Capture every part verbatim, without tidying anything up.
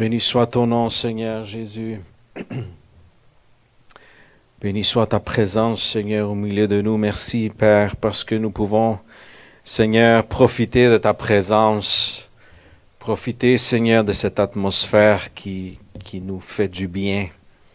Béni soit ton nom, Seigneur Jésus. Béni soit ta présence, Seigneur, au milieu de nous. Merci, Père, parce que nous pouvons, Seigneur, profiter de ta présence. Profiter, Seigneur, de cette atmosphère qui, qui nous fait du bien,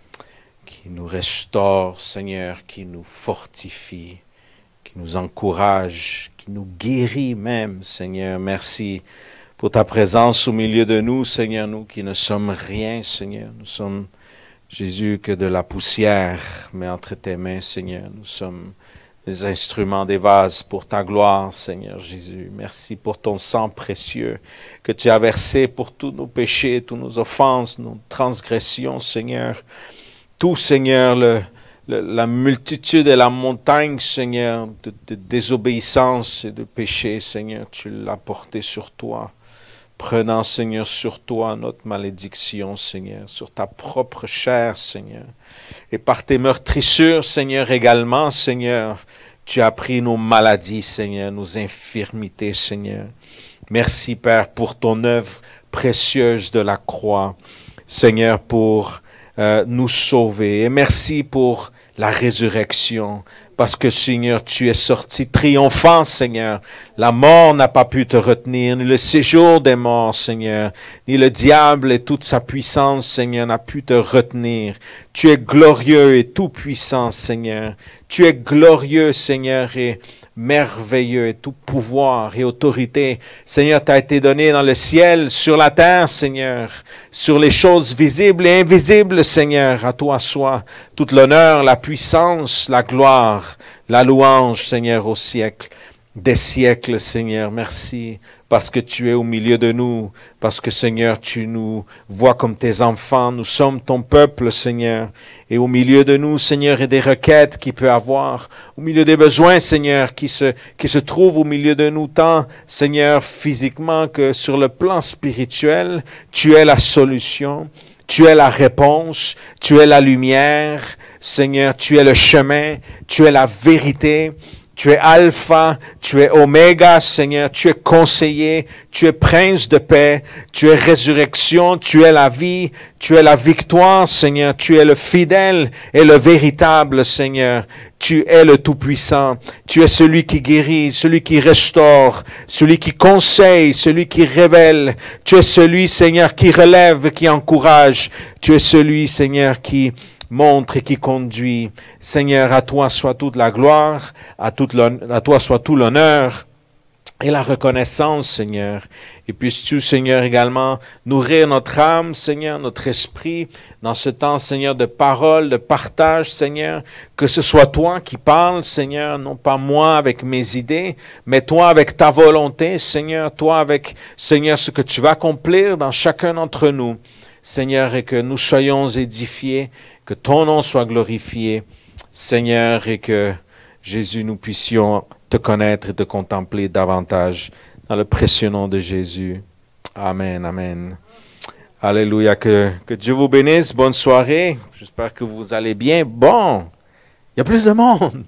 qui nous restaure, Seigneur, qui nous fortifie, qui nous encourage, qui nous guérit même, Seigneur. Merci pour ta présence au milieu de nous, Seigneur, nous qui ne sommes rien, Seigneur. Nous sommes, Jésus, que de la poussière, mais entre tes mains, Seigneur, nous sommes des instruments, des vases pour ta gloire, Seigneur Jésus. Merci pour ton sang précieux que tu as versé pour tous nos péchés, toutes nos offenses, nos transgressions, Seigneur. Tout, Seigneur, le, le, la multitude et la montagne, Seigneur, de, de désobéissance et de péché, Seigneur, tu l'as porté sur toi. Prenant, Seigneur, sur toi notre malédiction, Seigneur, sur ta propre chair, Seigneur. Et par tes meurtrissures, Seigneur, également, Seigneur, tu as pris nos maladies, Seigneur, nos infirmités, Seigneur. Merci, Père, pour ton œuvre précieuse de la croix, Seigneur, pour euh, nous sauver. Et merci pour la résurrection. Parce que, Seigneur, tu es sorti triomphant, Seigneur. La mort n'a pas pu te retenir, ni le séjour des morts, Seigneur, ni le diable et toute sa puissance, Seigneur, n'a pu te retenir. Tu es glorieux et tout-puissant, Seigneur. Tu es glorieux, Seigneur, et merveilleux, et tout pouvoir et autorité, Seigneur, t'a été donné dans le ciel, sur la terre, Seigneur, sur les choses visibles et invisibles, Seigneur. À toi soit toute l'honneur, la puissance, la gloire, la louange, Seigneur, au siècle des siècles, Seigneur. Merci parce que tu es au milieu de nous, parce que, Seigneur, tu nous vois comme tes enfants. Nous sommes ton peuple, Seigneur. Et au milieu de nous, Seigneur, il y a des requêtes qu'il peut avoir, au milieu des besoins, Seigneur, qui se, qui se trouvent au milieu de nous, tant, Seigneur, physiquement que sur le plan spirituel. Tu es la solution. Tu es la réponse, tu es la lumière, Seigneur, tu es le chemin, tu es la vérité. Tu es alpha, tu es oméga, Seigneur, tu es conseiller, tu es prince de paix, tu es résurrection, tu es la vie, tu es la victoire, Seigneur, tu es le fidèle et le véritable, Seigneur. Tu es le Tout-Puissant, tu es celui qui guérit, celui qui restaure, celui qui conseille, celui qui révèle. Tu es celui, Seigneur, qui relève, qui encourage. Tu es celui, Seigneur, qui montre et qui conduit. Seigneur, à toi soit toute la gloire, à, toute à toi soit tout l'honneur et la reconnaissance, Seigneur. Et puisses-tu, Seigneur, également nourrir notre âme, Seigneur, notre esprit, dans ce temps, Seigneur, de parole, de partage, Seigneur, que ce soit toi qui parles, Seigneur, non pas moi avec mes idées, mais toi avec ta volonté, Seigneur, toi avec, Seigneur, ce que tu vas accomplir dans chacun d'entre nous, Seigneur, et que nous soyons édifiés, que ton nom soit glorifié, Seigneur, et que, Jésus, nous puissions te connaître et te contempler davantage dans le précieux nom de Jésus. Amen, amen. Alléluia, que, que Dieu vous bénisse. Bonne soirée. J'espère que vous allez bien. Bon, il y a plus de monde.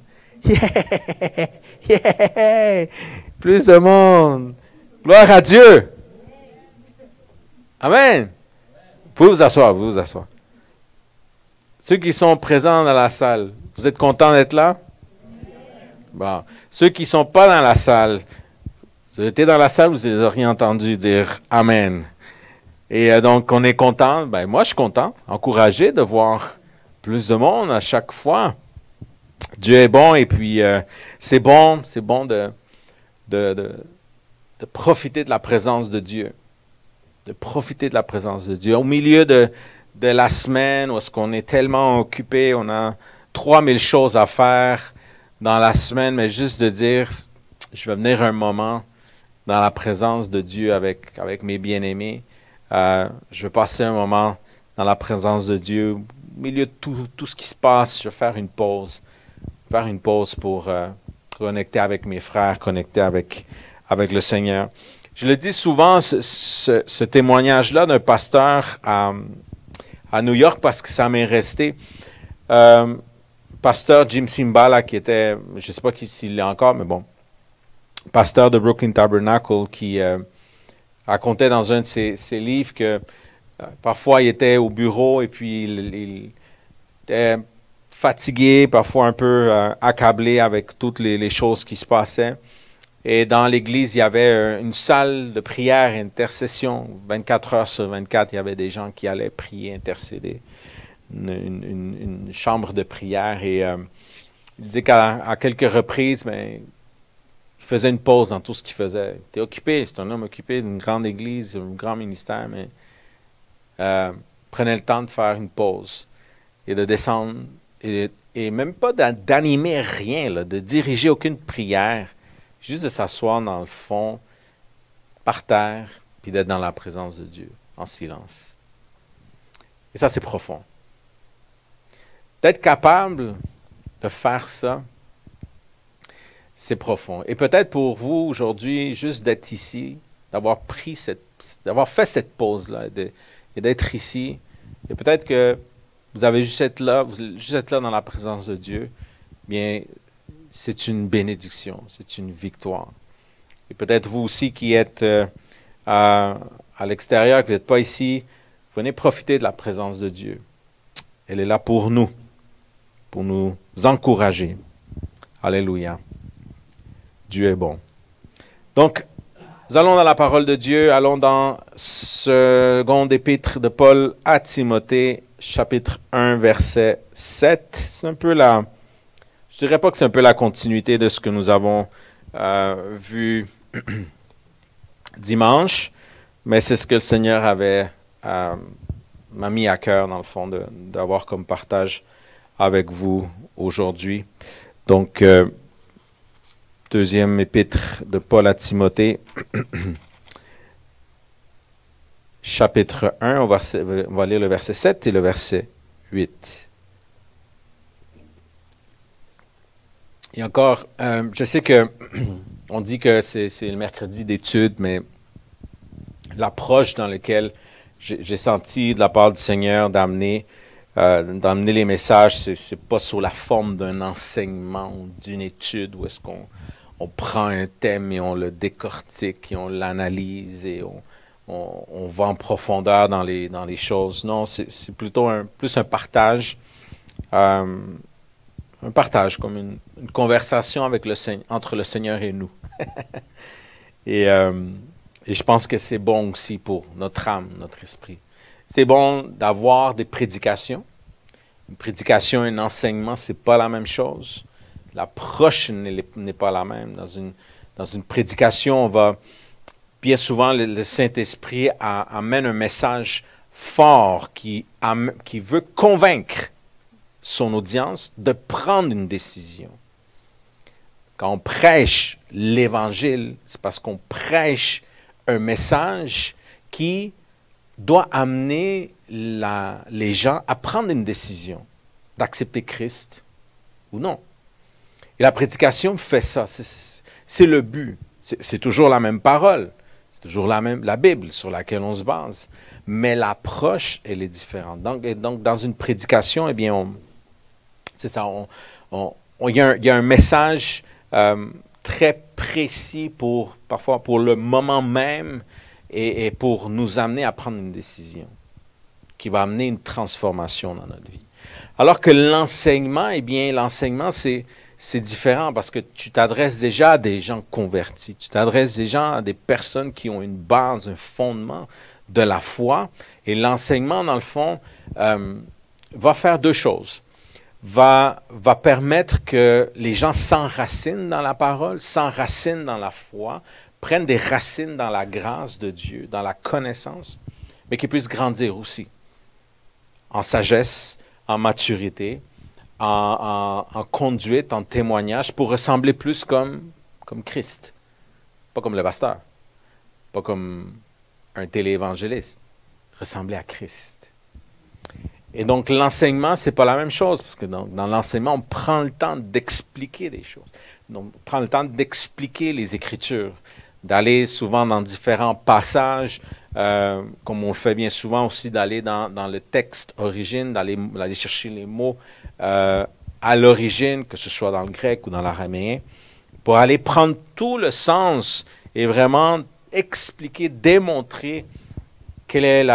Yeah, yeah, plus de monde. Gloire à Dieu. Amen. Vous pouvez vous asseoir, vous vous asseoir. Ceux qui sont présents dans la salle, vous êtes contents d'être là? Bon. Ceux qui ne sont pas dans la salle, vous étiez dans la salle, vous auriez entendu dire « Amen ». Et euh, donc, on est content. Ben, moi, je suis content, encouragé de voir plus de monde à chaque fois. Dieu est bon et puis euh, c'est bon, c'est bon de, de, de, de profiter de la présence de Dieu. De profiter de la présence de Dieu. Au milieu de, de la semaine où est-ce qu'on est tellement occupé, on a trois mille choses à faire dans la semaine, mais juste de dire, je vais venir un moment dans la présence de Dieu avec, avec mes bien-aimés. Euh, je vais passer un moment dans la présence de Dieu. Au milieu de tout, tout ce qui se passe, je vais faire une pause. Faire une pause pour euh, connecter avec mes frères, connecter avec, avec le Seigneur. Je le dis souvent, ce, ce, ce témoignage-là d'un pasteur à, à New York, parce que ça m'est resté. Euh, pasteur Jim Cymbala, qui était, je ne sais pas s'il l'est encore, mais bon, pasteur de Brooklyn Tabernacle, qui euh, racontait dans un de ses, ses livres que euh, parfois, il était au bureau et puis il, il était fatigué, parfois un peu euh, accablé avec toutes les, les choses qui se passaient. Et dans l'église, il y avait euh, une salle de prière et intercession. vingt-quatre heures sur vingt-quatre, il y avait des gens qui allaient prier, intercéder. Une, une, une chambre de prière. Et euh, il disait qu'à à quelques reprises, ben, il faisait une pause dans tout ce qu'il faisait. Il était occupé, c'est un homme occupé d'une grande église, d'un grand ministère, mais euh, prenait le temps de faire une pause et de descendre, et, et même pas d'animer rien, là, de diriger aucune prière, juste de s'asseoir dans le fond, par terre, puis d'être dans la présence de Dieu, en silence. Et ça, c'est profond. D'être capable de faire ça, c'est profond. Et peut-être pour vous, aujourd'hui, juste d'être ici, d'avoir pris cette, d'avoir fait cette pause-là, de, et d'être ici, et peut-être que vous avez juste être là, vous juste être là dans la présence de Dieu, bien, c'est une bénédiction, c'est une victoire. Et peut-être vous aussi qui êtes euh, à, à l'extérieur, que vous n'êtes pas ici, venez profiter de la présence de Dieu. Elle est là pour nous, pour nous encourager. Alléluia. Dieu est bon. Donc, nous allons dans la parole de Dieu, allons dans seconde épître de Paul à Timothée, chapitre un, verset sept. C'est un peu la, je dirais pas que c'est un peu la continuité de ce que nous avons euh, vu dimanche, mais c'est ce que le Seigneur avait euh, m'a mis à cœur, dans le fond, de, d'avoir comme partage avec vous aujourd'hui. Donc, euh, deuxième épître de Paul à Timothée, chapitre un, on va, on va lire le verset sept et le verset huit. Et encore, euh, je sais que on dit que c'est, c'est le mercredi d'études, mais l'approche dans laquelle j'ai, j'ai senti de la part du Seigneur d'amener, euh, d'amener les messages, c'est, c'est pas sous la forme d'un enseignement ou d'une étude où est-ce qu'on on prend un thème et on le décortique et on l'analyse et on, on, on va en profondeur dans les, dans les choses. Non, c'est, c'est plutôt un, plus un partage, euh, un partage comme une, une conversation avec le, entre le Seigneur et nous. et, euh, et je pense que c'est bon aussi pour notre âme, notre esprit. C'est bon d'avoir des prédications. Une prédication et un enseignement, c'est pas la même chose. L'approche n'est, n'est pas la même. Dans une, dans une prédication, on va bien souvent, le, le Saint-Esprit a, amène un message fort qui, am, qui veut convaincre son audience de prendre une décision. Quand on prêche l'Évangile, c'est parce qu'on prêche un message qui doit amener la, les gens à prendre une décision, d'accepter Christ ou non. Et la prédication fait ça, c'est, c'est le but. C'est, c'est toujours la même parole, c'est toujours la même la Bible sur laquelle on se base, mais l'approche, elle est différente. Donc, et donc dans une prédication, eh bien, on, c'est ça, on, on, on, y, a un, y a un message euh, très précis pour, parfois pour le moment même et, et pour nous amener à prendre une décision qui va amener une transformation dans notre vie. Alors que l'enseignement, eh bien, l'enseignement, c'est C'est différent parce que tu t'adresses déjà à des gens convertis. Tu t'adresses déjà à des personnes qui ont une base, un fondement de la foi. Et l'enseignement, dans le fond, euh, va faire deux choses. Va, va permettre que les gens s'enracinent dans la parole, s'enracinent dans la foi, prennent des racines dans la grâce de Dieu, dans la connaissance, mais qu'ils puissent grandir aussi en sagesse, en maturité, En, en, en conduite, en témoignage, pour ressembler plus comme, comme Christ. Pas comme le pasteur, pas comme un téléévangéliste. Ressembler à Christ. Et donc, l'enseignement, c'est pas la même chose, parce que dans, dans l'enseignement, on prend le temps d'expliquer des choses. Donc, on prend le temps d'expliquer les Écritures, d'aller souvent dans différents passages, euh, comme on le fait bien souvent aussi, d'aller dans, dans le texte origine, d'aller, d'aller chercher les mots Euh, à l'origine, que ce soit dans le grec ou dans l'araméen, pour aller prendre tout le sens et vraiment expliquer, démontrer quelle est la,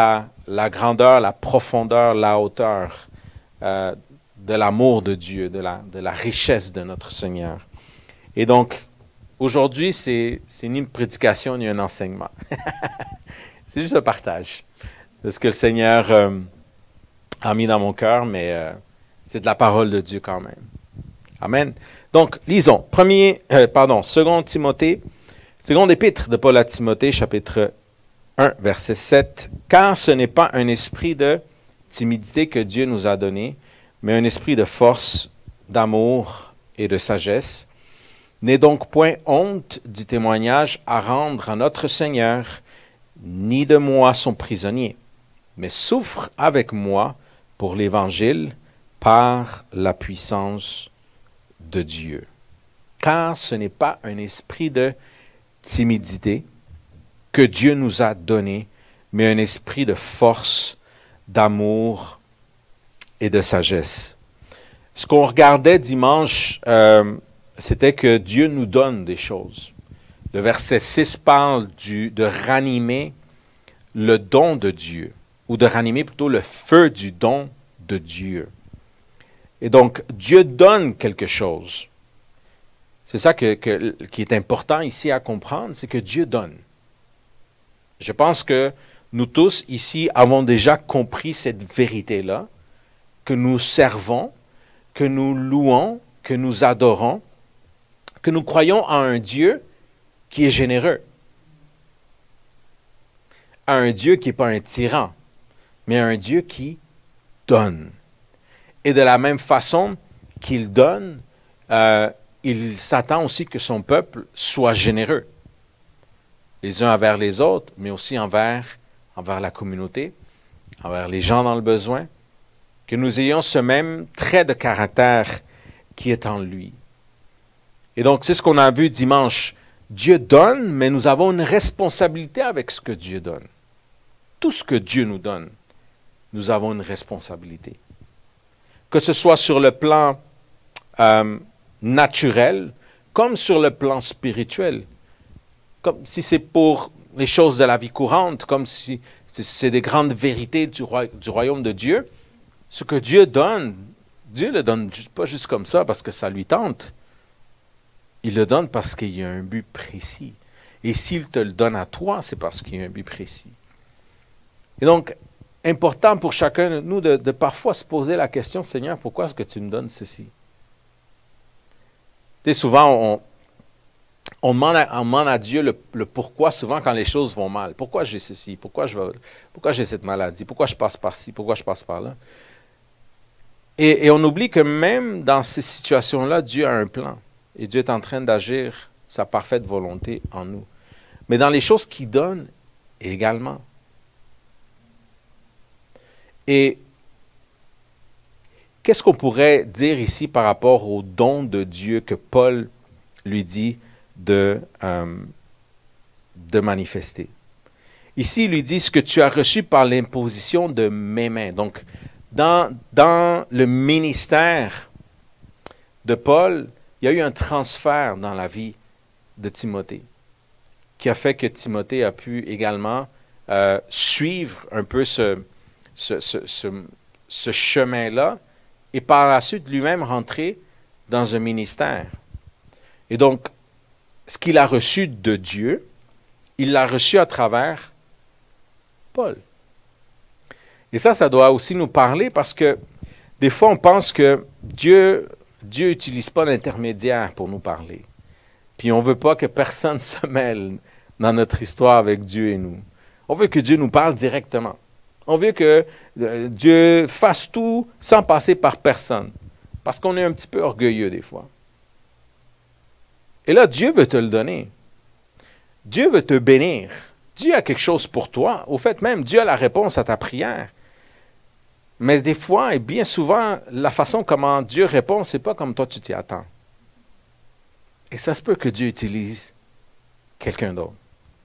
la grandeur, la profondeur, la hauteur euh, de l'amour de Dieu, de la, de la richesse de notre Seigneur. Et donc, aujourd'hui, c'est, c'est ni une prédication ni un enseignement. C'est juste un partage de ce que le Seigneur euh, a mis dans mon cœur, mais euh, c'est de la parole de Dieu quand même. Amen. Donc, lisons. Premier, euh, pardon, second Timothée, seconde épître de Paul à Timothée, chapitre un, verset sept. « Car ce n'est pas un esprit de timidité que Dieu nous a donné, mais un esprit de force, d'amour et de sagesse. N'aie donc point honte du témoignage à rendre à notre Seigneur, ni de moi son prisonnier, mais souffre avec moi pour l'Évangile par la puissance de Dieu. Car ce n'est pas un esprit de timidité que Dieu nous a donné, mais un esprit de force, d'amour et de sagesse. » Ce qu'on regardait dimanche, euh, c'était que Dieu nous donne des choses. Le verset six parle du, de ranimer le don de Dieu, ou de ranimer plutôt le feu du don de Dieu. Et donc, Dieu donne quelque chose. C'est ça que, que, qui est important ici à comprendre, c'est que Dieu donne. Je pense que nous tous ici avons déjà compris cette vérité-là, que nous servons, que nous louons, que nous adorons, que nous croyons en un Dieu qui est généreux, à un Dieu qui n'est pas un tyran, mais un Dieu qui donne. Et de la même façon qu'il donne, euh, il s'attend aussi que son peuple soit généreux, les uns envers les autres, mais aussi envers, envers la communauté, envers les gens dans le besoin, que nous ayons ce même trait de caractère qui est en lui. Et donc, c'est ce qu'on a vu dimanche. Dieu donne, mais nous avons une responsabilité avec ce que Dieu donne. Tout ce que Dieu nous donne, nous avons une responsabilité. Que ce soit sur le plan euh, naturel, comme sur le plan spirituel. Comme si c'est pour les choses de la vie courante, comme si c'est des grandes vérités du, roi, du royaume de Dieu. Ce que Dieu donne, Dieu ne le donne pas juste comme ça parce que ça lui tente. Il le donne parce qu'il y a un but précis. Et s'il te le donne à toi, c'est parce qu'il y a un but précis. Et donc, important pour chacun de nous de, de parfois se poser la question, Seigneur, pourquoi est-ce que tu me donnes ceci? Tu sais, souvent, on, on, demande à, on demande à Dieu le, le pourquoi souvent quand les choses vont mal. Pourquoi j'ai ceci? Pourquoi, je vais, pourquoi j'ai cette maladie? Pourquoi je passe par ci? Pourquoi je passe par là? Et, et on oublie que même dans ces situations-là, Dieu a un plan. Et Dieu est en train d'agir sa parfaite volonté en nous. Mais dans les choses qu'il donne également. Et qu'est-ce qu'on pourrait dire ici par rapport au don de Dieu que Paul lui dit de, euh, de manifester? Ici, il lui dit ce que tu as reçu par l'imposition de mes mains. Donc, dans, dans le ministère de Paul, il y a eu un transfert dans la vie de Timothée qui a fait que Timothée a pu également euh, suivre un peu ce, ce, ce, ce, ce chemin-là et par la suite lui-même rentrer dans un ministère. Et donc, ce qu'il a reçu de Dieu, il l'a reçu à travers Paul. Et ça, ça doit aussi nous parler parce que des fois, on pense que Dieu Dieu n'utilise pas d'intermédiaire pour nous parler. Puis on ne veut pas que personne se mêle dans notre histoire avec Dieu et nous. On veut que Dieu nous parle directement. On veut que euh, Dieu fasse tout sans passer par personne. Parce qu'on est un petit peu orgueilleux des fois. Et là, Dieu veut te le donner. Dieu veut te bénir. Dieu a quelque chose pour toi. Au fait même, Dieu a la réponse à ta prière. Mais des fois, et bien souvent, la façon comment Dieu répond, ce n'est pas comme toi tu t'y attends. Et ça se peut que Dieu utilise quelqu'un d'autre.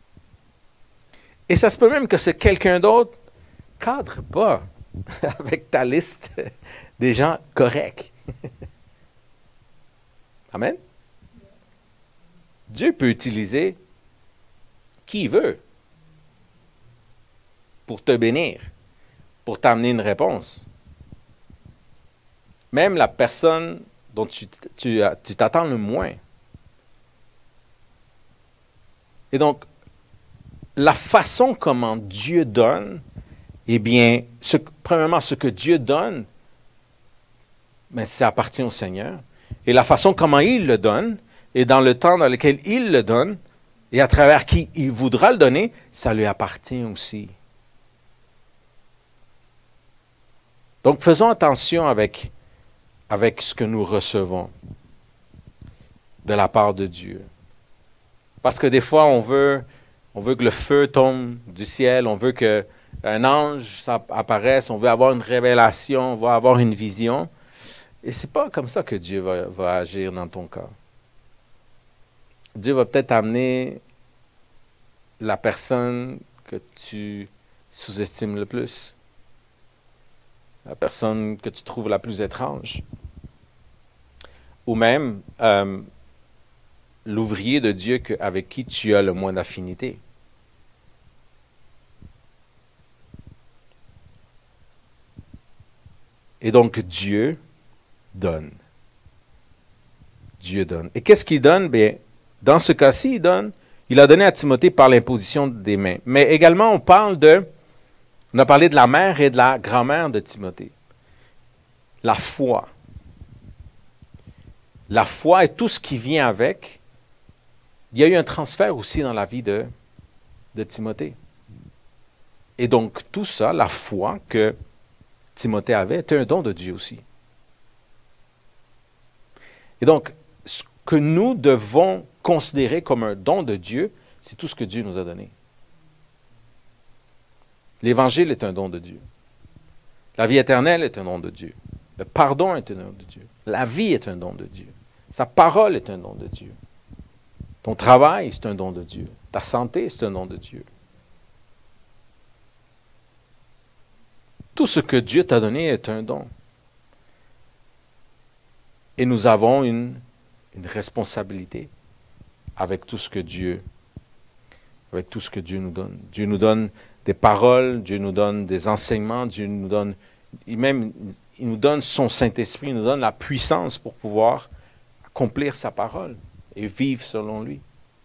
Et ça se peut même que ce quelqu'un d'autre ne cadre pas avec ta liste des gens corrects. Amen? Dieu peut utiliser qui il veut pour te bénir. pour t'amener une réponse. Même la personne dont tu, tu, tu t'attends le moins. Et donc, la façon comment Dieu donne, eh bien, ce, premièrement, ce que Dieu donne, mais ça appartient au Seigneur. Et la façon comment il le donne, et dans le temps dans lequel il le donne, et à travers qui il voudra le donner, ça lui appartient aussi. Donc, faisons attention avec, avec ce que nous recevons de la part de Dieu. Parce que des fois, on veut, on veut que le feu tombe du ciel, on veut qu'un ange apparaisse, on veut avoir une révélation, on veut avoir une vision. Et ce n'est pas comme ça que Dieu va, va agir dans ton cas. Dieu va peut-être amener la personne que tu sous-estimes le plus, la personne que tu trouves la plus étrange, ou même euh, l'ouvrier de Dieu que, avec qui tu as le moins d'affinité. Et donc Dieu donne. Dieu donne. Et qu'est-ce qu'il donne? Bien, dans ce cas-ci, il donne, il a donné à Timothée par l'imposition des mains. Mais également, on parle de, on a parlé de la mère et de la grand-mère de Timothée. La foi. La foi et tout ce qui vient avec. Il y a eu un transfert aussi dans la vie de, de Timothée. Et donc, tout ça, la foi que Timothée avait, était un don de Dieu aussi. Et donc, ce que nous devons considérer comme un don de Dieu, c'est tout ce que Dieu nous a donné. L'Évangile est un don de Dieu. La vie éternelle est un don de Dieu. Le pardon est un don de Dieu. La vie est un don de Dieu. Sa parole est un don de Dieu. Ton travail, c'est un don de Dieu. Ta santé, c'est un don de Dieu. Tout ce que Dieu t'a donné est un don. Et nous avons une, une responsabilité avec tout ce que Dieu, avec tout ce que Dieu nous donne. Dieu nous donne des paroles, Dieu nous donne des enseignements, Dieu nous donne, il même, il nous donne son Saint-Esprit, il nous donne la puissance pour pouvoir accomplir sa parole et vivre selon lui.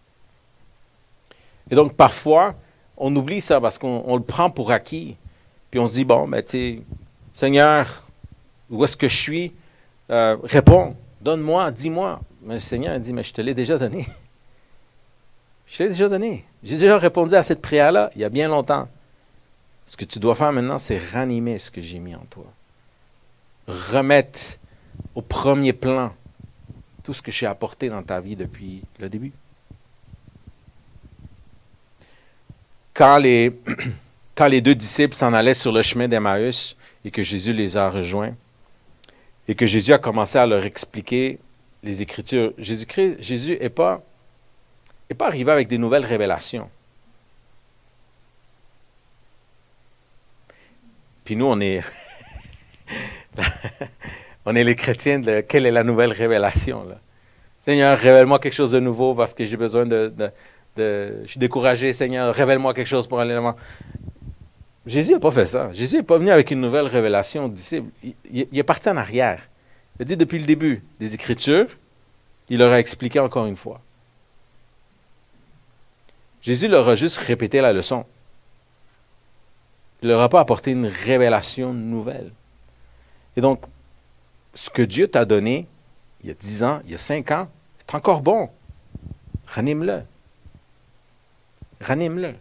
Et donc, parfois, on oublie ça parce qu'on on le prend pour acquis. Puis on se dit, bon, ben, tu sais, Seigneur, où est-ce que je suis? Euh, réponds, donne-moi, dis-moi. Mais le Seigneur dit, mais je te l'ai déjà donné. Je te l'ai déjà donné. J'ai déjà répondu à cette prière-là il y a bien longtemps. Ce que tu dois faire maintenant, c'est ranimer ce que j'ai mis en toi. Remettre au premier plan tout ce que j'ai apporté dans ta vie depuis le début. Quand les, quand les deux disciples s'en allaient sur le chemin d'Emmaüs et que Jésus les a rejoints, et que Jésus a commencé à leur expliquer les Écritures, Jésus-Christ, Jésus n'est pas, est pas arrivé avec des nouvelles révélations. Puis nous, on est, on est les chrétiens de quelle est la nouvelle révélation, là? Seigneur, révèle-moi quelque chose de nouveau parce que j'ai besoin de, de, de... Je suis découragé, Seigneur, révèle-moi quelque chose pour aller là-bas. Jésus n'a pas fait ça. Jésus n'est pas venu avec une nouvelle révélation aux disciples. Il, il, il est parti en arrière. Il a dit depuis le début des Écritures, il leur a expliqué encore une fois. Jésus leur a juste répété la leçon. Il ne leur a pas apporté une révélation nouvelle. Et donc, ce que Dieu t'a donné, il y a dix ans, il y a cinq ans, c'est encore bon. Ranime-le. Ranime-le.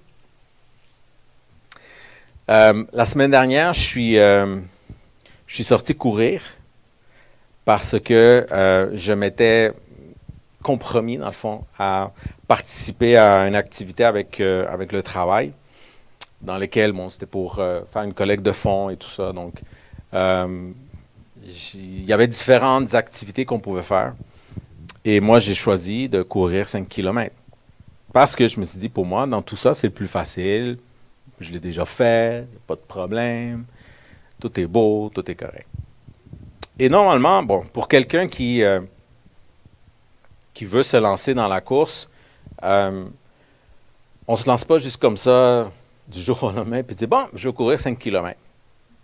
Euh, la semaine dernière, je suis, euh, je suis sorti courir parce que euh, je m'étais compromis, dans le fond, à participer à une activité avec, euh, avec le travail, dans laquelle, bon, c'était pour euh, faire une collecte de fonds et tout ça. Donc, euh, il y avait différentes activités qu'on pouvait faire. Et moi, j'ai choisi de courir cinq kilomètres. Parce que je me suis dit, pour moi, dans tout ça, c'est le plus facile. Je l'ai déjà fait, pas de problème. Tout est beau, tout est correct. Et normalement, bon, pour quelqu'un qui, euh, qui veut se lancer dans la course, euh, on ne se lance pas juste comme ça, du jour au lendemain, puis dire, bon, je vais courir cinq kilomètres.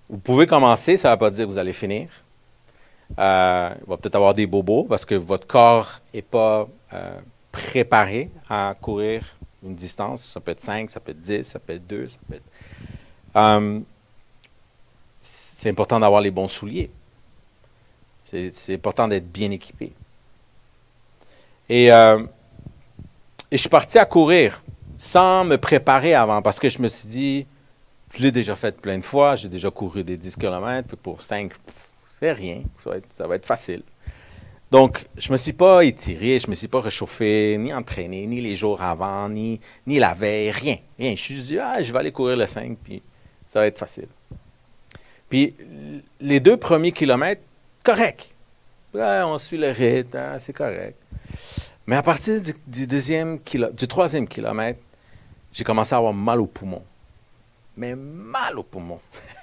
Vous pouvez commencer, ça ne veut pas dire que vous allez finir. Euh, il va peut-être avoir des bobos parce que votre corps n'est pas euh, préparé à courir une distance. Ça peut être cinq, ça peut être dix, ça peut être deux, ça peut être... Euh, c'est important d'avoir les bons souliers. C'est, c'est important d'être bien équipé. Et, euh, et je suis parti à courir sans me préparer avant parce que je me suis dit, je l'ai déjà fait plein de fois, j'ai déjà couru des dix kilomètres, pour cinq, c'est rien, ça va, être, ça va être facile. Donc, je ne me suis pas étiré, je ne me suis pas réchauffé, ni entraîné, ni les jours avant, ni, ni la veille, rien, rien. Je suis juste dit, ah, je vais aller courir le cinq, puis ça va être facile. Puis, les deux premiers kilomètres, correct. Ouais, on suit le rythme, hein, c'est correct. Mais à partir du, du, deuxième kilo, du troisième kilomètre, j'ai commencé à avoir mal aux poumons. Mais mal aux poumons.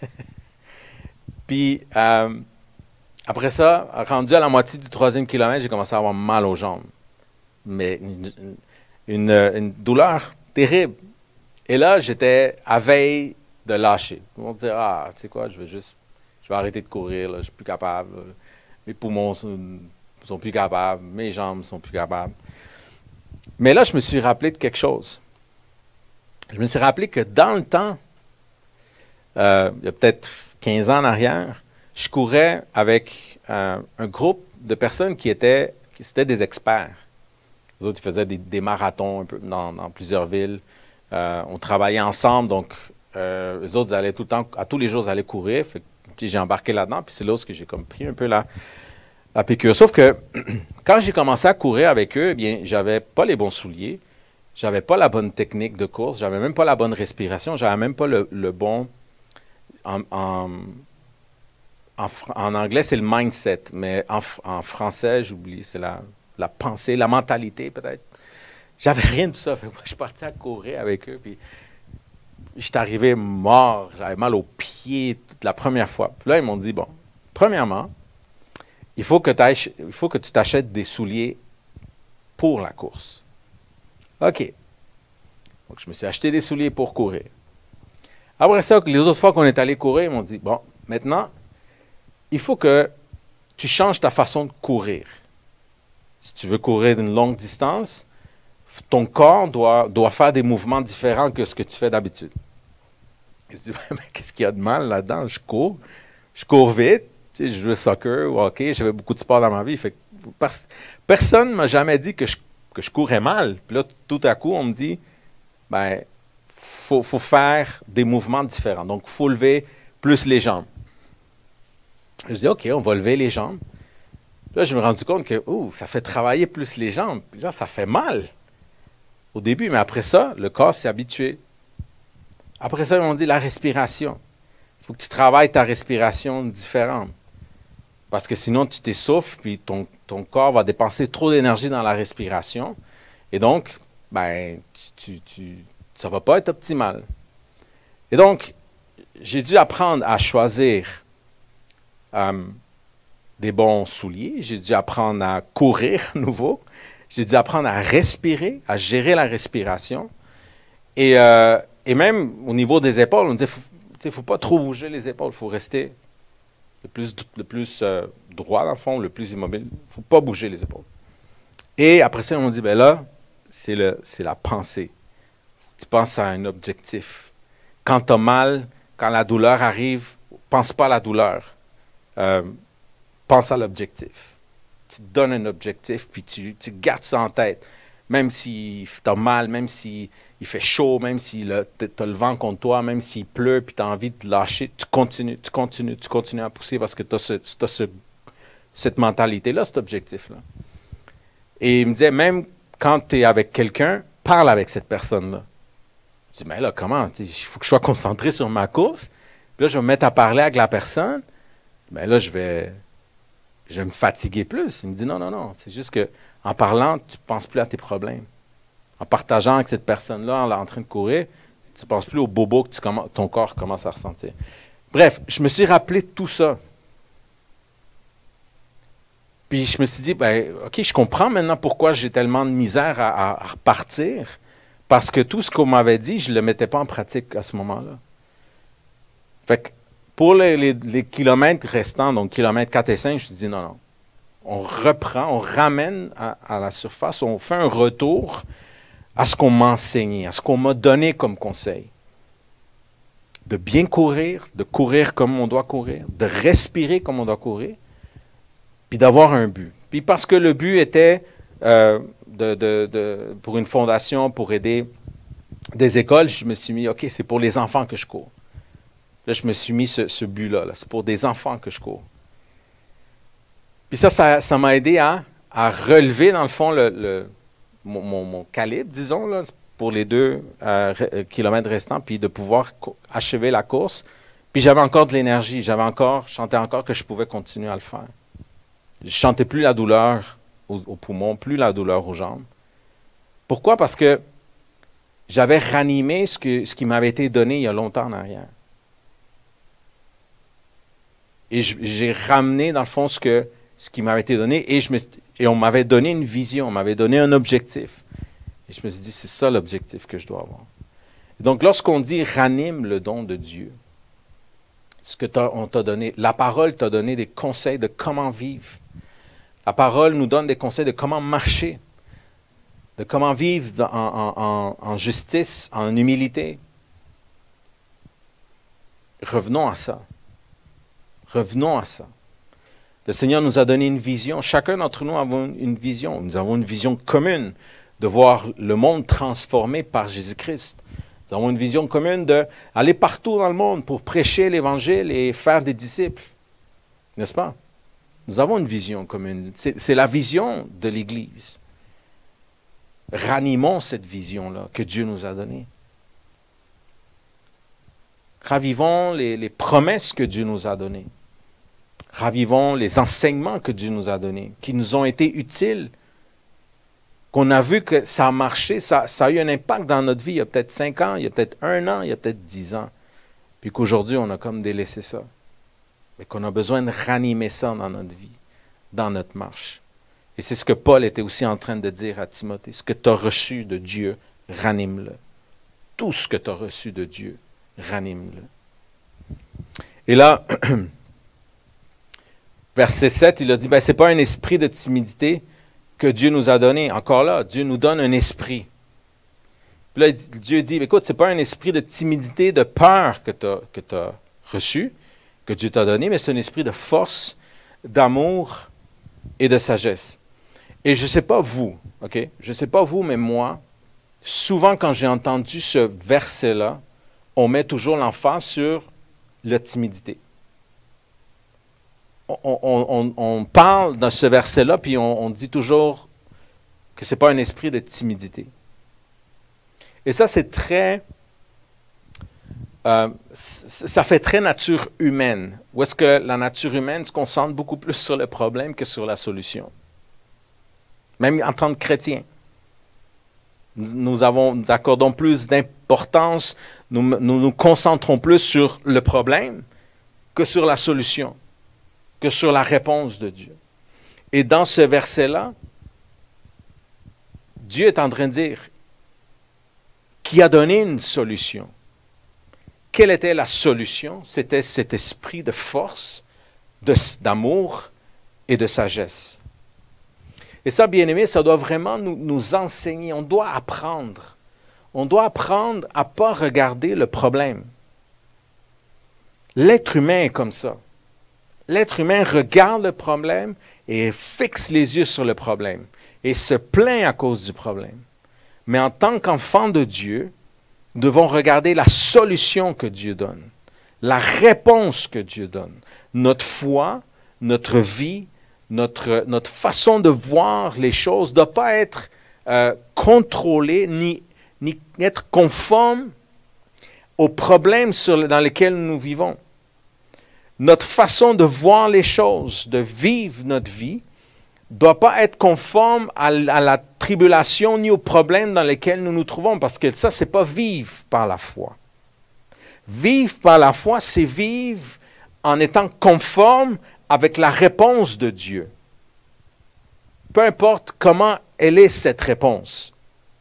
Puis, euh, après ça, rendu à la moitié du troisième kilomètre, j'ai commencé à avoir mal aux jambes. Mais une, une, une douleur terrible. Et là, j'étais à veille de lâcher. Ils vont dire, ah, tu sais quoi, je vais juste, je vais arrêter de courir, là, je suis plus capable. Mes poumons sont, sont plus capables, mes jambes sont plus capables. Mais là, je me suis rappelé de quelque chose. Je me suis rappelé que dans le temps, euh, il y a peut-être quinze ans en arrière, je courais avec euh, un groupe de personnes qui étaient, qui étaient des experts. Les autres, ils faisaient des, des marathons un peu dans, dans plusieurs villes. Euh, on travaillait ensemble, donc euh, les autres allaient tout le temps, à tous les jours, ils allaient courir. Fait que, j'ai embarqué là-dedans, puis c'est là où j'ai comme pris un peu la, la piqûre. Sauf que quand j'ai commencé à courir avec eux, eh bien, j'avais pas les bons souliers, j'avais pas la bonne technique de course, j'avais même pas la bonne respiration, j'avais même pas le, le bon... En, en, en, en anglais, c'est le mindset, mais en, en français, j'oublie, c'est la, la pensée, la mentalité peut-être. J'avais rien de tout ça. Fait que moi, je suis parti à courir avec eux, puis je suis arrivé mort, j'avais mal aux pieds toute la première fois. Puis là, ils m'ont dit, bon, premièrement, il faut que, il faut que tu t'achètes des souliers pour la course. OK. Donc, je me suis acheté des souliers pour courir. Après ça, les autres fois qu'on est allé courir, ils m'ont dit, bon, maintenant, il faut que tu changes ta façon de courir. Si tu veux courir d'une longue distance, ton corps doit, doit faire des mouvements différents que ce que tu fais d'habitude. Je dis, mais qu'est-ce qu'il y a de mal là-dedans? Je cours, je cours vite, tu sais, je joue au soccer ou hockey, j'avais beaucoup de sport dans ma vie. Fait que pers- personne ne m'a jamais dit que je, que je courais mal. Puis là, tout à coup, on me dit, ben, faut, faut faire des mouvements différents. Donc, il faut lever plus les jambes. Je dis, OK, on va lever les jambes. Puis là, je me suis rendu compte que, oh, ça fait travailler plus les jambes. Puis là, ça fait mal au début, mais après ça, le corps s'est habitué. Après ça, ils m'ont dit la respiration. Il faut que tu travailles ta respiration différente. Parce que sinon, tu t'essouffles, puis ton, ton corps va dépenser trop d'énergie dans la respiration. Et donc, ben, tu, tu, tu, ça ne va pas être optimal. Et donc, j'ai dû apprendre à choisir euh, des bons souliers. J'ai dû apprendre à courir à nouveau. J'ai dû apprendre à respirer, à gérer la respiration. Et, euh, et même au niveau des épaules, on disait, il ne faut pas trop bouger les épaules, il faut rester le plus, le plus euh, droit dans le fond, le plus immobile. Il ne faut pas bouger les épaules. Et après ça, on dit, ben là, c'est, le, c'est la pensée. Tu penses à un objectif. Quand tu as mal, quand la douleur arrive, pense pas à la douleur. Euh, pense à l'objectif. Tu te donnes un objectif, puis tu, tu gardes ça en tête. Même si tu as mal, même si il fait chaud, même si tu as le vent contre toi, même s'il pleut, puis tu as envie de te lâcher, tu continues, tu continues, tu continues à pousser parce que tu as, ce, t'as ce, cette mentalité-là, cet objectif-là. Et il me disait, même quand tu es avec quelqu'un, parle avec cette personne-là. Je dis, mais là, comment? Il faut que je sois concentré sur ma course. Puis là, je vais me mettre à parler avec la personne. Mais là, je vais... je vais me fatiguer plus. Il me dit non, non, non. C'est juste qu'en parlant, tu ne penses plus à tes problèmes. En partageant avec cette personne-là, en, en train de courir, tu ne penses plus au bobo que tu comm- ton corps commence à ressentir. Bref, je me suis rappelé de tout ça. Puis je me suis dit, ben, OK, je comprends maintenant pourquoi j'ai tellement de misère à, à, à repartir. Parce que tout ce qu'on m'avait dit, je ne le mettais pas en pratique à ce moment-là. Fait que Pour les, les, les kilomètres restants, donc kilomètres quatre et cinq, je dis non, non. On reprend, on ramène à, à la surface, on fait un retour à ce qu'on m'a enseigné, à ce qu'on m'a donné comme conseil. De bien courir, de courir comme on doit courir, de respirer comme on doit courir, puis d'avoir un but. Puis parce que le but était euh, de, de, de, pour une fondation, pour aider des écoles, je me suis mis, OK, c'est pour les enfants que je cours. Là, je me suis mis ce, ce but-là. Là. C'est pour des enfants que je cours. Puis ça, ça, ça m'a aidé à, à relever, dans le fond, le, le, mon, mon, mon calibre, disons, là, pour les deux euh, kilomètres restants, puis de pouvoir achever la course. Puis j'avais encore de l'énergie. J'avais encore, je sentais encore que je pouvais continuer à le faire. Je ne sentais plus la douleur aux, aux poumons, plus la douleur aux jambes. Pourquoi? Parce que j'avais ranimé ce, que, ce qui m'avait été donné il y a longtemps en arrière. Et j'ai ramené, dans le fond, ce, que, ce qui m'avait été donné et, je me, et on m'avait donné une vision, on m'avait donné un objectif. Et je me suis dit, c'est ça l'objectif que je dois avoir. Et donc, lorsqu'on dit « ranime le don de Dieu », ce que on t'a donné, la parole t'a donné des conseils de comment vivre. La parole nous donne des conseils de comment marcher, de comment vivre en, en, en, en justice, en humilité. Revenons à ça. Revenons à ça. Le Seigneur nous a donné une vision. Chacun d'entre nous avons une vision. Nous avons une vision commune de voir le monde transformé par Jésus-Christ. Nous avons une vision commune d'aller partout dans le monde pour prêcher l'Évangile et faire des disciples. N'est-ce pas? Nous avons une vision commune. C'est, c'est la vision de l'Église. Ranimons cette vision-là que Dieu nous a donnée. Ravivons les, les promesses que Dieu nous a données. Ravivons les enseignements que Dieu nous a donnés, qui nous ont été utiles, qu'on a vu que ça a marché, ça, ça a eu un impact dans notre vie il y a peut-être cinq ans, il y a peut-être un an, il y a peut-être dix ans, puis qu'aujourd'hui on a comme délaissé ça. Mais qu'on a besoin de ranimer ça dans notre vie, dans notre marche. Et c'est ce que Paul était aussi en train de dire à Timothée. Ce que tu as reçu de Dieu, ranime-le. Tout ce que tu as reçu de Dieu, ranime-le. Et là, verset sept, il a dit, ben, ce n'est pas un esprit de timidité que Dieu nous a donné. Encore là, Dieu nous donne un esprit. Puis là, Dieu dit, écoute, ce n'est pas un esprit de timidité, de peur que tu as, que tu as reçu, que Dieu t'a donné, mais c'est un esprit de force, d'amour et de sagesse. Et je ne sais pas vous, OK? Je ne sais pas vous, mais moi, souvent quand j'ai entendu ce verset-là, on met toujours l'emphase sur la timidité. On, on, on, on parle dans ce verset-là, puis on, on dit toujours que ce n'est pas un esprit de timidité. Et ça, c'est très... Euh, ça fait très nature humaine. Où est-ce que la nature humaine se concentre beaucoup plus sur le problème que sur la solution. Même en tant que chrétien. Nous, avons, nous accordons plus d'importance, nous, nous nous concentrons plus sur le problème que sur la solution, que sur la réponse de Dieu. Et dans ce verset-là, Dieu est en train de dire qu'il a donné une solution. Quelle était la solution? C'était cet esprit de force, de, d'amour et de sagesse. Et ça, bien aimé, ça doit vraiment nous, nous enseigner. On doit apprendre. On doit apprendre à ne pas regarder le problème. L'être humain est comme ça. L'être humain regarde le problème et fixe les yeux sur le problème et se plaint à cause du problème. Mais en tant qu'enfant de Dieu, nous devons regarder la solution que Dieu donne, la réponse que Dieu donne. Notre foi, notre vie, notre, notre façon de voir les choses ne doit pas être euh, contrôlée ni, ni être conforme aux problèmes sur, dans lesquels nous vivons. Notre façon de voir les choses, de vivre notre vie, ne doit pas être conforme à, à la tribulation ni aux problèmes dans lesquels nous nous trouvons, parce que ça, ce n'est pas vivre par la foi. Vivre par la foi, c'est vivre en étant conforme avec la réponse de Dieu. Peu importe comment elle est cette réponse.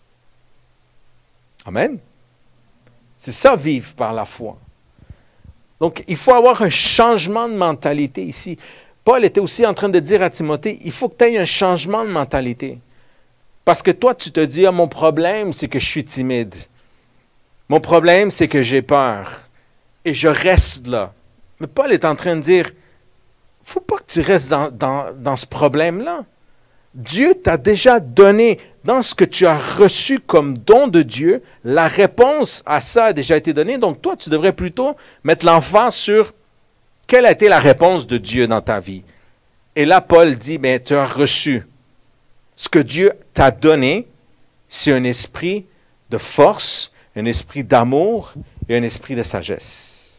Amen. C'est ça, vivre par la foi. Donc, il faut avoir un changement de mentalité ici. Paul était aussi en train de dire à Timothée, il faut que tu aies un changement de mentalité. Parce que toi, tu te dis, ah, mon problème, c'est que je suis timide. Mon problème, c'est que j'ai peur. Et je reste là. Mais Paul est en train de dire, il ne faut pas que tu restes dans, dans, dans ce problème-là. Dieu t'a déjà donné, dans ce que tu as reçu comme don de Dieu, la réponse à ça a déjà été donnée. Donc toi, tu devrais plutôt mettre l'emphase sur quelle a été la réponse de Dieu dans ta vie. Et là, Paul dit, ben, tu as reçu. Ce que Dieu t'a donné, c'est un esprit de force, un esprit d'amour et un esprit de sagesse.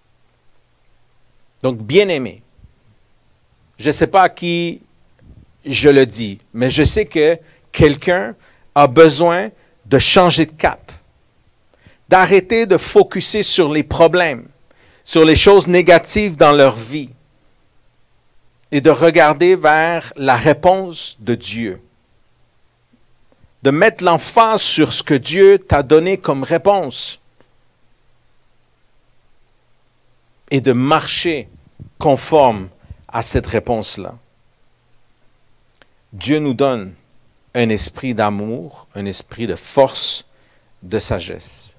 Donc, bien-aimé, je ne sais pas à qui je le dis, mais je sais que quelqu'un a besoin de changer de cap, d'arrêter de focusser sur les problèmes, sur les choses négatives dans leur vie et de regarder vers la réponse de Dieu. De mettre l'emphase sur ce que Dieu t'a donné comme réponse et de marcher conforme à cette réponse-là. Dieu nous donne un esprit d'amour, un esprit de force, de sagesse.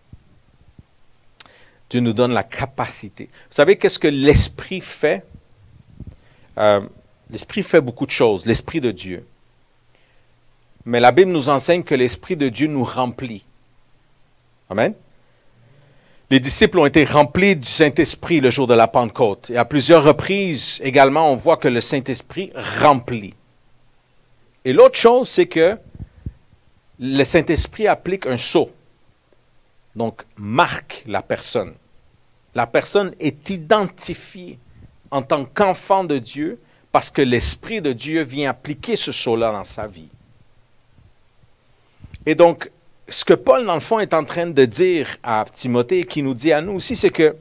Dieu nous donne la capacité. Vous savez qu'est-ce que l'Esprit fait? Euh, l'Esprit fait beaucoup de choses, l'Esprit de Dieu. Mais la Bible nous enseigne que l'Esprit de Dieu nous remplit. Amen. Les disciples ont été remplis du Saint-Esprit le jour de la Pentecôte. Et à plusieurs reprises également, on voit que le Saint-Esprit remplit. Et l'autre chose, c'est que le Saint-Esprit applique un sceau. Donc, marque la personne. La personne est identifiée en tant qu'enfant de Dieu parce que l'Esprit de Dieu vient appliquer ce sceau-là dans sa vie. Et donc, ce que Paul, dans le fond, est en train de dire à Timothée et qui nous dit à nous aussi, c'est que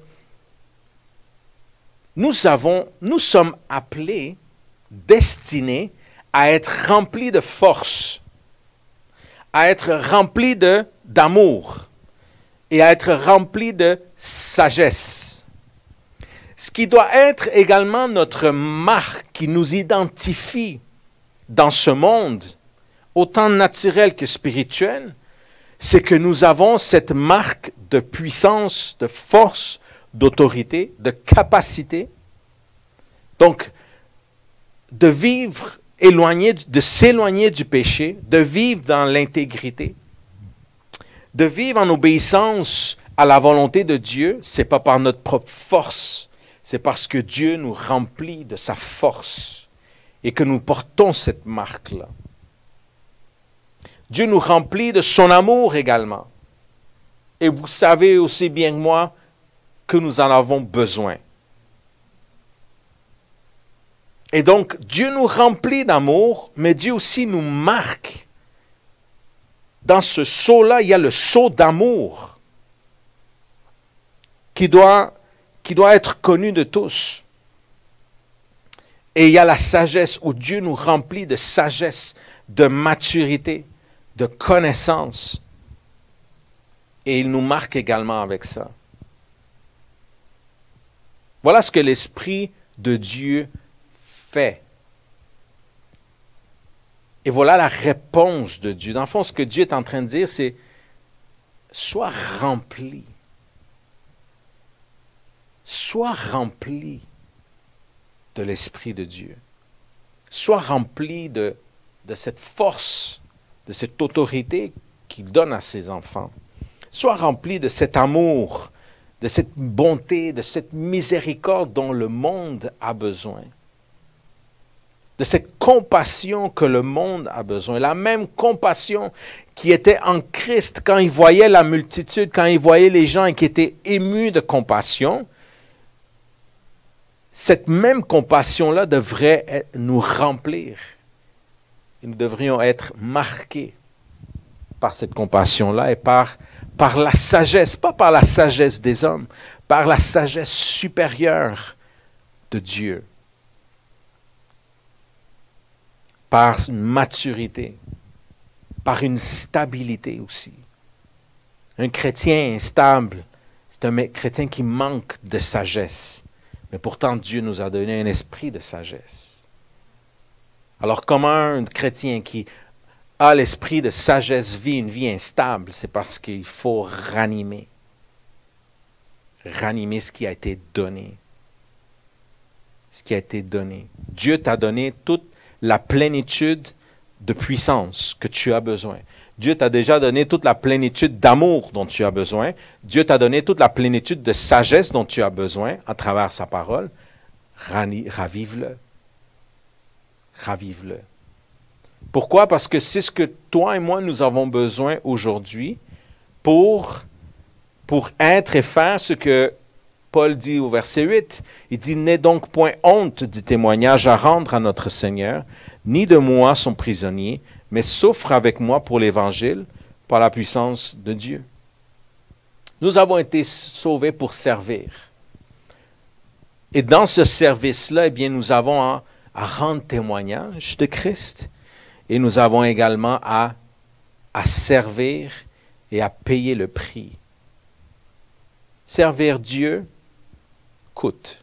nous avons, nous sommes appelés, destinés à être remplis de force, à être remplis de, d'amour et à être remplis de sagesse. Ce qui doit être également notre marque qui nous identifie dans ce monde, autant naturel que spirituel, c'est que nous avons cette marque de puissance, de force, d'autorité, de capacité. Donc, de vivre éloigné, de s'éloigner du péché, de vivre dans l'intégrité, de vivre en obéissance à la volonté de Dieu, ce n'est pas par notre propre force, c'est parce que Dieu nous remplit de sa force et que nous portons cette marque-là. Dieu nous remplit de son amour également. Et vous savez aussi bien que moi que nous en avons besoin. Et donc, Dieu nous remplit d'amour, mais Dieu aussi nous marque. Dans ce sceau-là, il y a le sceau d'amour qui doit, qui doit être connu de tous. Et il y a la sagesse où Dieu nous remplit de sagesse, de maturité, de connaissance. Et il nous marque également avec ça. Voilà ce que l'Esprit de Dieu fait. Et voilà la réponse de Dieu. Dans le fond, ce que Dieu est en train de dire, c'est sois rempli. Sois rempli de l'Esprit de Dieu. Sois rempli de, de cette force, de cette autorité qu'il donne à ses enfants. Sois rempli de cet amour, de cette bonté, de cette miséricorde dont le monde a besoin. De cette compassion que le monde a besoin. La même compassion qui était en Christ quand il voyait la multitude, quand il voyait les gens et qui étaient émus de compassion. Cette même compassion-là devrait nous remplir. Et nous devrions être marqués par cette compassion-là et par, par la sagesse, pas par la sagesse des hommes, par la sagesse supérieure de Dieu. Par une maturité, par une stabilité aussi. Un chrétien instable, C'est un chrétien qui manque de sagesse. Mais pourtant, Dieu nous a donné un esprit de sagesse. Alors, comment un chrétien qui a l'esprit de sagesse vit une vie instable? C'est parce qu'il faut ranimer. Ranimer ce qui a été donné. Ce qui a été donné. Dieu t'a donné toute la plénitude de puissance que tu as besoin. Dieu t'a déjà donné toute la plénitude d'amour dont tu as besoin. Dieu t'a donné toute la plénitude de sagesse dont tu as besoin à travers sa parole. Ravive-le. Ravive-le. Pourquoi? Parce que c'est ce que toi et moi, nous avons besoin aujourd'hui pour, pour être et faire ce que Paul dit au verset huit. Il dit « N'aie donc point honte du témoignage à rendre à notre Seigneur, ni de moi son prisonnier, mais souffre avec moi pour l'Évangile, par la puissance de Dieu. » Nous avons été sauvés pour servir. Et dans ce service-là, eh bien, nous avons à, à rendre témoignage de Christ. Et nous avons également à, à servir et à payer le prix. Servir Dieu coûte.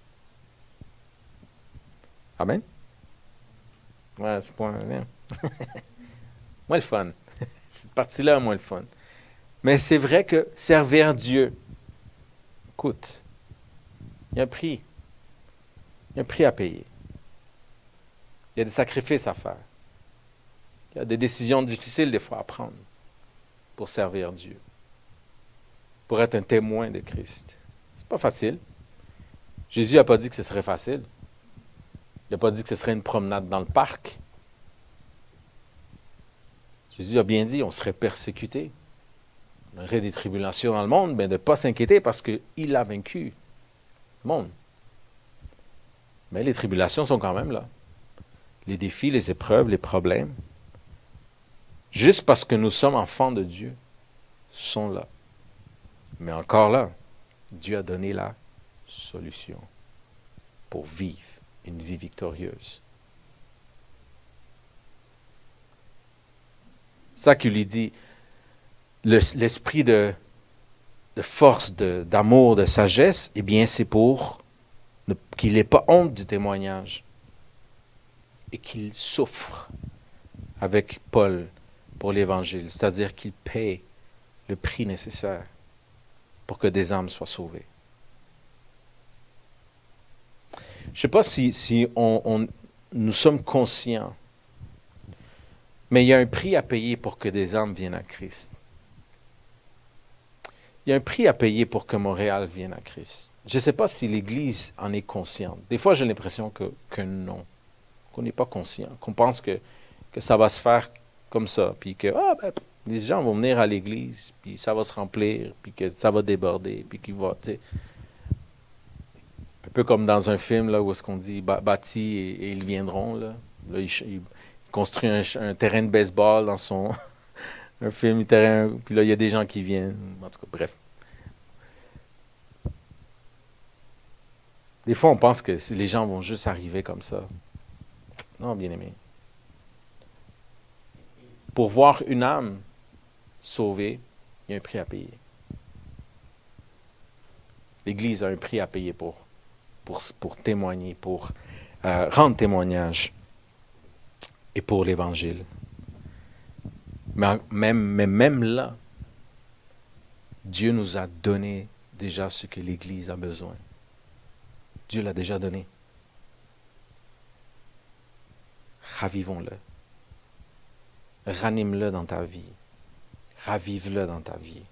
Amen? Ouais, c'est pas bien. Moi, le fun. Cette partie-là, moi, le fun. Mais c'est vrai que servir Dieu coûte. Il y a un prix. Il y a un prix à payer. Il y a des sacrifices à faire. Il y a des décisions difficiles des fois à prendre pour servir Dieu. Pour être un témoin de Christ. C'est pas facile. Jésus n'a pas dit que ce serait facile. Il n'a pas dit que ce serait une promenade dans le parc. Jésus a bien dit, on serait persécuté. On aurait des tribulations dans le monde, mais de ne pas s'inquiéter parce qu'il a vaincu le monde. Mais les tribulations sont quand même là. Les défis, les épreuves, les problèmes, juste parce que nous sommes enfants de Dieu, sont là. Mais encore là, Dieu a donné la solution pour vivre une vie victorieuse. C'est ça qu'il lui dit, le, l'esprit de, de force, de, d'amour, de sagesse, eh bien c'est pour ne, qu'il n'ait pas honte du témoignage et qu'il souffre avec Paul pour l'Évangile, c'est-à-dire qu'il paie le prix nécessaire pour que des âmes soient sauvées. Je ne sais pas si, si on, on, nous sommes conscients, mais il y a un prix à payer pour que des âmes viennent à Christ. Il y a un prix à payer pour que Montréal vienne à Christ. Je ne sais pas si l'Église en est consciente. Des fois, j'ai l'impression que, que non, qu'on n'est pas conscient, qu'on pense que, que ça va se faire comme ça, puis que ah, ben, les gens vont venir à l'Église, puis ça va se remplir, puis que ça va déborder, puis qu'il va, tu sais, un peu comme dans un film là où est-ce qu'on dit bâti et, et ils viendront là. Là il, il construit un, un terrain de baseball dans son un film terrain, puis là il y a des gens qui viennent. En tout cas, bref. Des fois, on pense que les gens vont juste arriver comme ça. Non, bien aimé. Pour voir une âme sauvée, il y a un prix à payer. L'Église a un prix à payer pour, pour, pour témoigner, pour euh, rendre témoignage et pour l'Évangile. Mais même, mais même là, Dieu nous a donné déjà ce que l'Église a besoin. Dieu l'a déjà donné. Ravivons-le. Ranime-le dans ta vie. Ravive-le dans ta vie.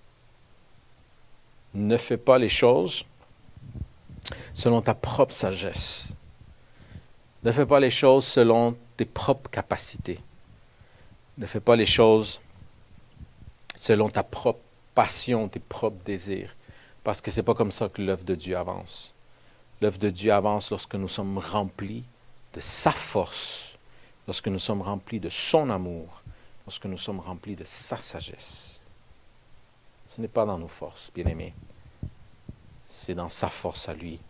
Ne fais pas les choses selon ta propre sagesse. Ne fais pas les choses selon tes propres capacités. Ne fais pas les choses selon ta propre passion, tes propres désirs. Parce que ce n'est pas comme ça que l'œuvre de Dieu avance. L'œuvre de Dieu avance lorsque nous sommes remplis de sa force, lorsque nous sommes remplis de son amour, lorsque nous sommes remplis de sa sagesse. Ce n'est pas dans nos forces, bien-aimés. C'est dans sa force à lui.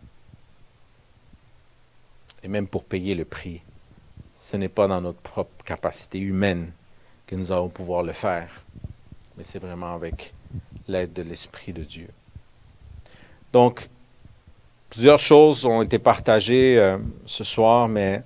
Et même pour payer le prix, ce n'est pas dans notre propre capacité humaine que nous allons pouvoir le faire, mais c'est vraiment avec l'aide de l'Esprit de Dieu. Donc, plusieurs choses ont été partagées euh, ce soir, mais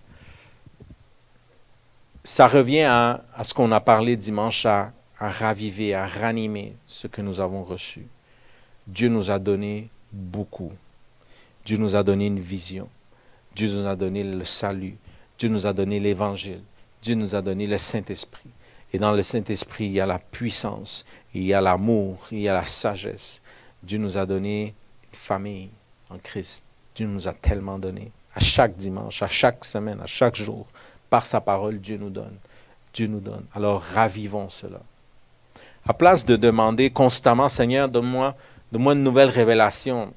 ça revient à, à ce qu'on a parlé dimanche, à, à raviver, à ranimer ce que nous avons reçu. Dieu nous a donné beaucoup. Dieu nous a donné une vision. Dieu nous a donné le salut. Dieu nous a donné l'Évangile. Dieu nous a donné le Saint-Esprit. Et dans le Saint-Esprit, il y a la puissance, il y a l'amour, il y a la sagesse. Dieu nous a donné une famille en Christ. Dieu nous a tellement donné. À chaque dimanche, à chaque semaine, à chaque jour, par sa parole, Dieu nous donne. Dieu nous donne. Alors ravivons cela. À place de demander constamment, Seigneur, donne-moi, donne-moi une nouvelle révélation,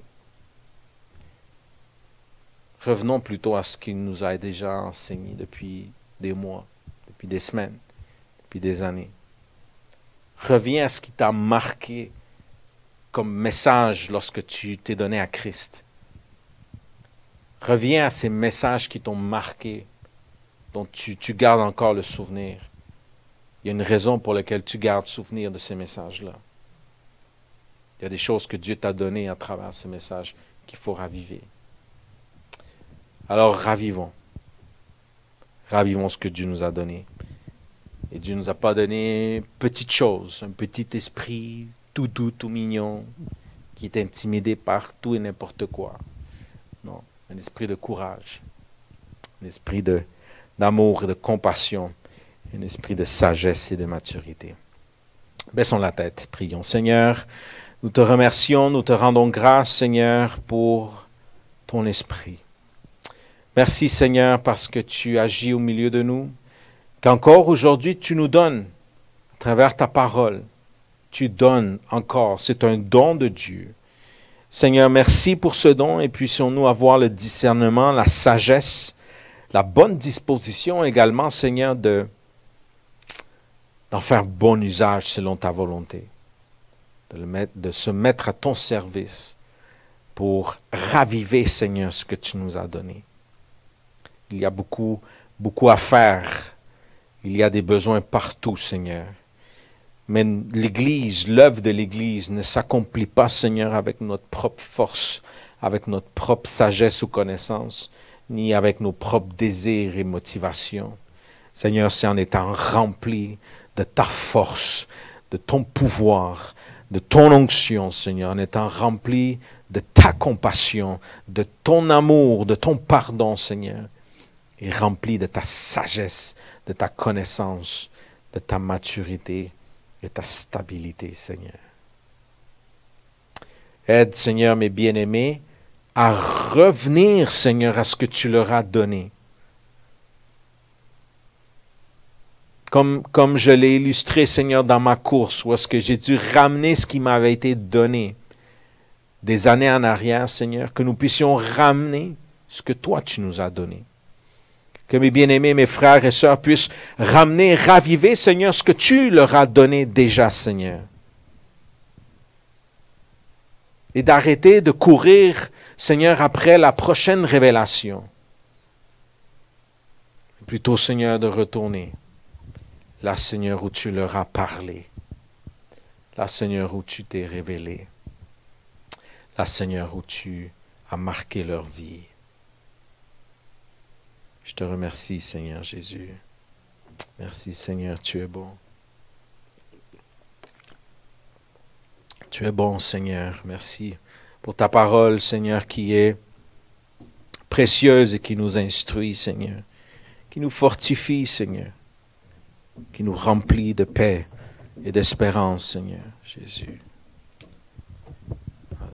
revenons plutôt à ce qu'il nous a déjà enseigné depuis des mois, depuis des semaines, depuis des années. Reviens à ce qui t'a marqué comme message lorsque tu t'es donné à Christ. Reviens à ces messages qui t'ont marqué, dont tu, tu gardes encore le souvenir. Il y a une raison pour laquelle tu gardes souvenir de ces messages-là. Il y a des choses que Dieu t'a données à travers ces messages qu'il faut raviver. Alors ravivons. Ravivons ce que Dieu nous a donné. Et Dieu ne nous a pas donné petites choses, un petit esprit tout doux, tout mignon, qui est intimidé par tout et n'importe quoi. Non, un esprit de courage, un esprit de, d'amour et de compassion, un esprit de sagesse et de maturité. Baissons la tête, prions. Seigneur, nous te remercions, nous te rendons grâce, Seigneur, pour ton esprit. Merci, Seigneur, parce que tu agis au milieu de nous, qu'encore aujourd'hui tu nous donnes, à travers ta parole, tu donnes encore. C'est un don de Dieu. Seigneur, merci pour ce don et puissions-nous avoir le discernement, la sagesse, la bonne disposition également, Seigneur, de, d'en faire bon usage selon ta volonté, de, le mettre, de se mettre à ton service pour raviver, Seigneur, ce que tu nous as donné. Il y a beaucoup, beaucoup à faire. Il y a des besoins partout, Seigneur. Mais l'Église, l'œuvre de l'Église ne s'accomplit pas, Seigneur, avec notre propre force, avec notre propre sagesse ou connaissance, ni avec nos propres désirs et motivations. Seigneur, c'est en étant rempli de ta force, de ton pouvoir, de ton onction, Seigneur, en étant rempli de ta compassion, de ton amour, de ton pardon, Seigneur, et rempli de ta sagesse, de ta connaissance, de ta maturité, de ta stabilité, Seigneur. Aide, Seigneur, mes bien-aimés, à revenir, Seigneur, à ce que tu leur as donné. Comme, comme je l'ai illustré, Seigneur, dans ma course, où est-ce que j'ai dû ramener ce qui m'avait été donné des années en arrière, Seigneur, que nous puissions ramener ce que toi, tu nous as donné. Que mes bien-aimés, mes frères et sœurs puissent ramener, raviver, Seigneur, ce que tu leur as donné déjà, Seigneur. Et d'arrêter de courir, Seigneur, après la prochaine révélation. Plutôt, Seigneur, de retourner là, Seigneur, où tu leur as parlé. Là, Seigneur, où tu t'es révélé. Là, Seigneur, où tu as marqué leur vie. Je te remercie, Seigneur Jésus. Merci, Seigneur, tu es bon. Tu es bon, Seigneur. Merci pour ta parole, Seigneur, qui est précieuse et qui nous instruit, Seigneur. Qui nous fortifie, Seigneur. Qui nous remplit de paix et d'espérance, Seigneur Jésus.